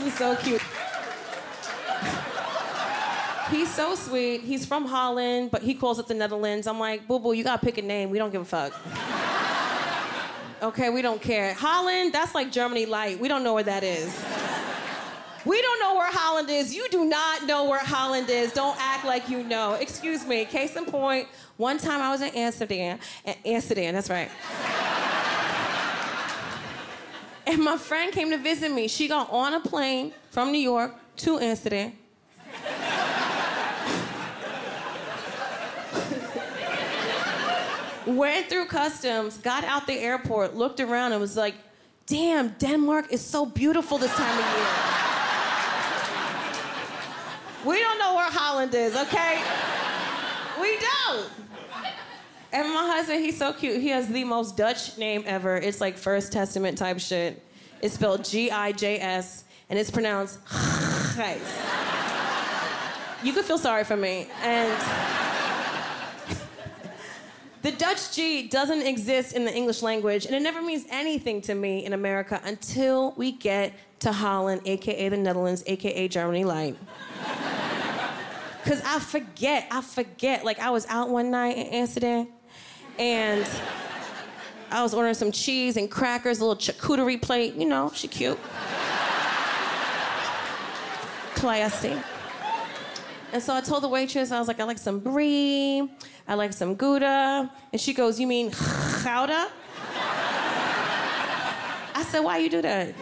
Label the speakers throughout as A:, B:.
A: husband's so cute. He's so sweet. He's from Holland, but he calls it the Netherlands. I'm like, boo-boo, you gotta pick a name. We don't give a fuck. Okay, we don't care. Holland, that's like Germany light. We don't know where that is. We don't know where Holland is. You do not know where Holland is. Don't act like you know. Excuse me. Case in point, one time I was in Amsterdam. Amsterdam, that's right. And my friend came to visit me. She got on a plane from New York to Amsterdam. Went through customs, got out the airport, looked around and was like, damn, Denmark is so beautiful this time of year. We don't know where Holland is, okay? We don't. And my husband, he's so cute. He has the most Dutch name ever. It's like First Testament type shit. It's spelled G-I-J-S, and it's pronounced Gijs. You could feel sorry for me. And the Dutch G doesn't exist in the English language, and it never means anything to me in America until we get to Holland, AKA the Netherlands, AKA Germany light. Because I forget. Like, I was out one night in Amsterdam, and I was ordering some cheese and crackers, a little charcuterie plate. You know, she cute. Classy. And so I told the waitress, I was like, I like some brie, I like some Gouda. And she goes, you mean Gouda? I said, why you do that?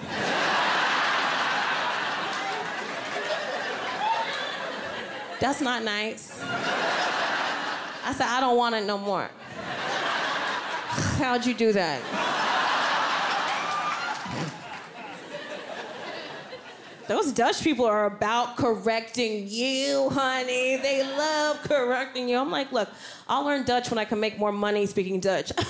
A: That's not nice. I said, I don't want it no more. How'd you do that? Those Dutch people are about correcting you, honey. They love correcting you. I'm like, look, I'll learn Dutch when I can make more money speaking Dutch. It's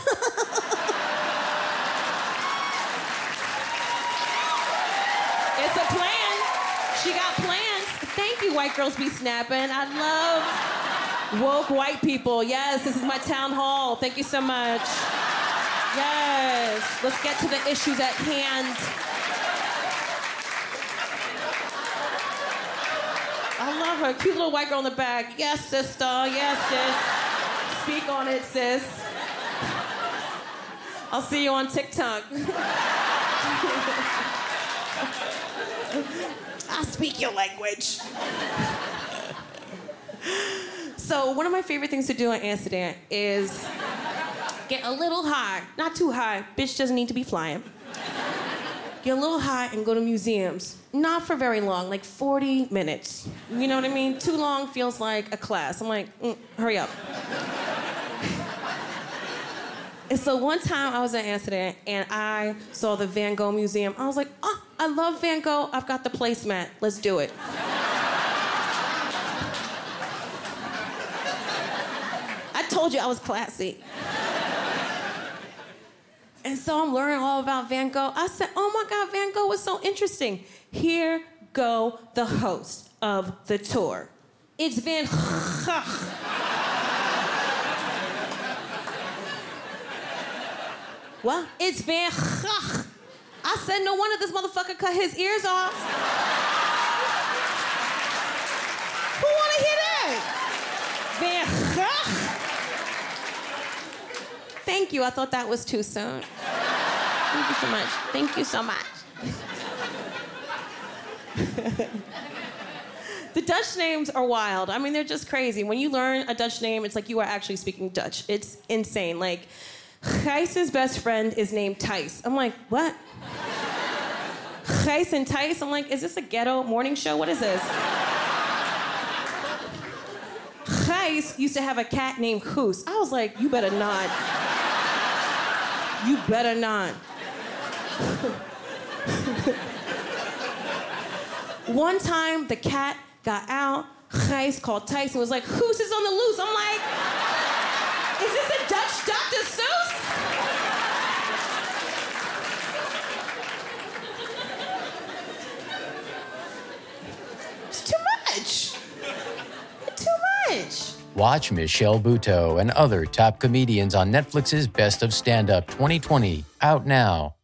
A: a plan. She got plans. Thank you, White Girls Be Snapping. I love woke white people. Yes, this is my town hall. Thank you so much. Yes, let's get to the issues at hand. I love her. Cute little white girl in the back. Yes, sister. Yes, sis. Speak on it, sis. I'll see you on TikTok. I speak your language. So one of my favorite things to do in Amsterdam is get a little high. Not too high. Bitch doesn't need to be flying. Get a little high and go to museums. Not for very long, like 40 minutes. You know what I mean? Too long feels like a class. I'm like, hurry up. And so one time I was in Amsterdam and I saw the Van Gogh Museum. I was like, oh, I love Van Gogh. I've got the placemat. Let's do it. I told you I was classy. And so I'm learning all about Van Gogh. I said, oh my God, Van Gogh was so interesting. Here go the host of the tour. It's Van Gogh. What? It's Van Gogh. I said, no wonder this motherfucker cut his ears off. Who wanna hear that? Van Gogh. Thank you. I thought that was too soon. Thank you so much. Thank you so much. The Dutch names are wild. I mean, they're just crazy. When you learn a Dutch name, it's like you are actually speaking Dutch. It's insane. Like, Gijs's best friend is named Thijs. I'm like, what? Gijs and Thijs? I'm like, is this a ghetto morning show? What is this? Gijs used to have a cat named Goose. I was like, you better not. You better not. One time, the cat got out. Gijs called Thijs and was like, Goose is on the loose. I'm like, is this a Dutch Dr. Seuss? It's too much. It's too much.
B: Watch Michelle Buteau and other top comedians on Netflix's Best of Stand-Up 2020, out now.